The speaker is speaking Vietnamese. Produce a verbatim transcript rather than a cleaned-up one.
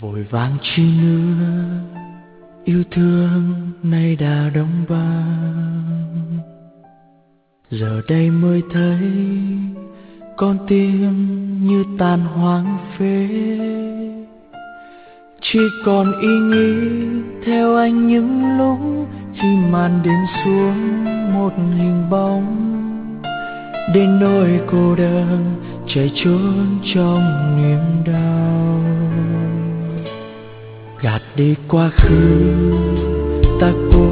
Vội vàng chi nữa, yêu thương nay đã đóng băng. Giờ đây mới thấy con tim như tàn hoang phế, chỉ còn ý nghĩ theo anh những lúc khi màn đêm xuống một hình bóng, để nỗi cô đơn chạy trốn trong niềm đau. Gạt đi quá khứ ta cố